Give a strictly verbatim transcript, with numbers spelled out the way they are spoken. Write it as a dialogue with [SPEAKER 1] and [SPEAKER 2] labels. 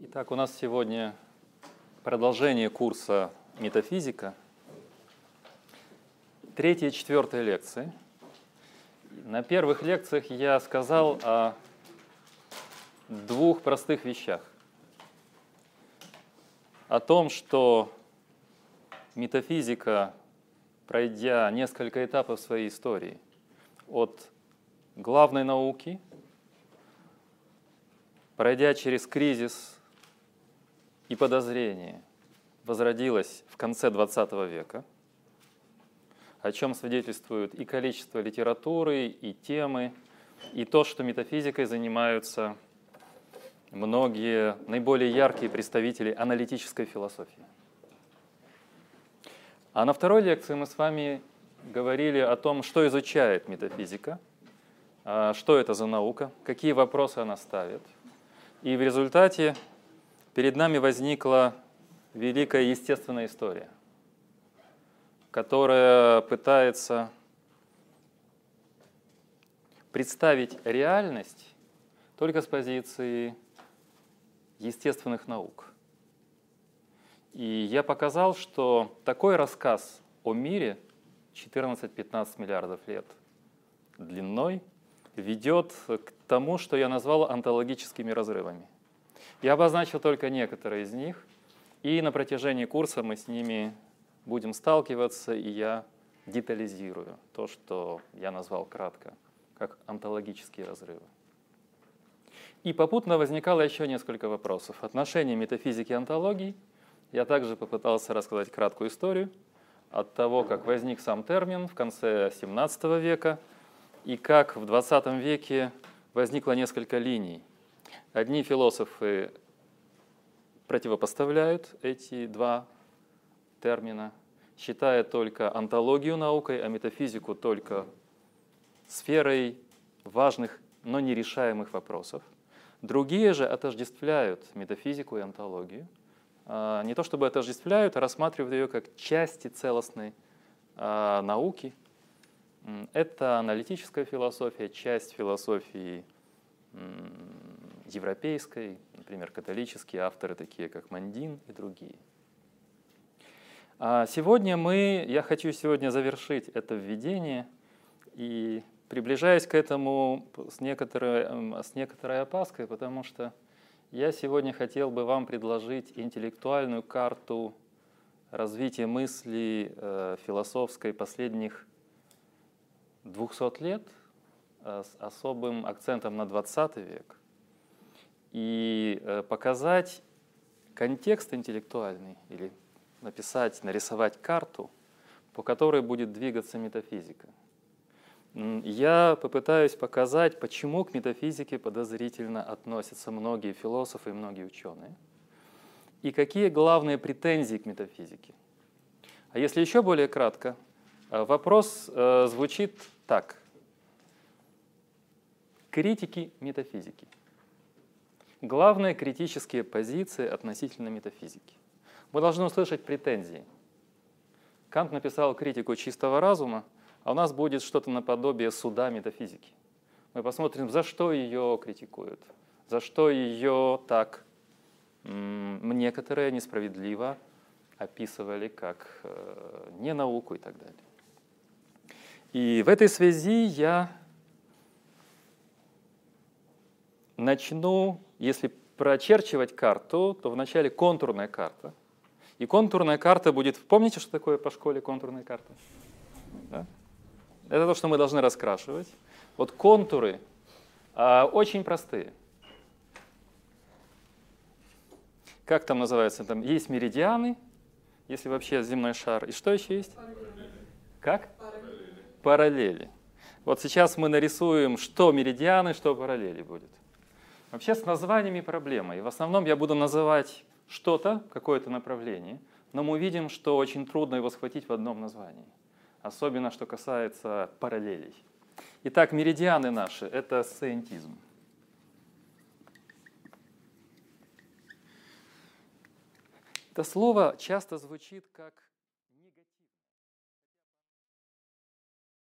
[SPEAKER 1] Итак, у нас сегодня продолжение курса «Метафизика». Третья и четвертая лекции. На первых лекциях я сказал о двух простых вещах. О том, что метафизика, пройдя несколько этапов своей истории, от главной науки, пройдя через кризис и подозрение, возродилась в конце двадцатого века, о чем свидетельствует и количество литературы, и темы, и то, что метафизикой занимаются многие наиболее яркие представители аналитической философии. А на второй лекции мы с вами говорили о том, что изучает метафизика, что это за наука, какие вопросы она ставит. И в результате перед нами возникла великая естественная история, которая пытается представить реальность только с позиции естественных наук. И я показал, что такой рассказ о мире четырнадцать-пятнадцать миллиардов лет длиной ведет к тому, что я назвал онтологическими разрывами. Я обозначил только некоторые из них, и на протяжении курса мы с ними будем сталкиваться, и я детализирую то, что я назвал кратко, как онтологические разрывы. И попутно возникало еще несколько вопросов. Отношения метафизики и онтологии. Я также попытался рассказать краткую историю от того, как возник сам термин в конце семнадцатого века, и как в двадцатом веке возникло несколько линий. Одни философы противопоставляют эти два термина, считая только онтологию наукой, а метафизику только сферой важных, но нерешаемых вопросов. Другие же отождествляют метафизику и онтологию. Не то чтобы отождествляют, а рассматривают ее как части целостной науки. Это аналитическая философия, часть философии европейской, например, католические авторы, такие как Мандин и другие. А сегодня мы, я хочу сегодня завершить это введение и приближаюсь к этому с некоторой, с некоторой опаской, потому что я сегодня хотел бы вам предложить интеллектуальную карту развития мысли э, философской последних двухсот лет э, с особым акцентом на двадцатый век и э, показать контекст интеллектуальный или написать, нарисовать карту, по которой будет двигаться метафизика. Я попытаюсь показать, почему к метафизике подозрительно относятся многие философы и многие ученые, и какие главные претензии к метафизике. А если еще более кратко, вопрос э, звучит так. Критики метафизики. Главные критические позиции относительно метафизики. Вы должны услышать претензии. Кант написал критику чистого разума, а у нас будет что-то наподобие суда метафизики. Мы посмотрим, за что ее критикуют, за что ее так м, некоторые несправедливо описывали как э, не науку и так далее. И в этой связи я начну, если прочерчивать карту, то вначале контурная карта. И контурная карта будет... Помните, что такое по школе контурная карта? Да? Это то, что мы должны раскрашивать. Вот контуры а, очень простые. Как там называется? Там есть меридианы, если вообще земной шар. И что еще есть?
[SPEAKER 2] Параллели.
[SPEAKER 1] Как?
[SPEAKER 2] Параллели.
[SPEAKER 1] Параллели. Вот сейчас мы нарисуем, что меридианы, что параллели будет. Вообще с названиями проблема. И в основном я буду называть что-то, какое-то направление, но мы увидим, что очень трудно его схватить в одном названии. Особенно, что касается параллелей. Итак, меридианы наши — это сциентизм. Это слово часто звучит как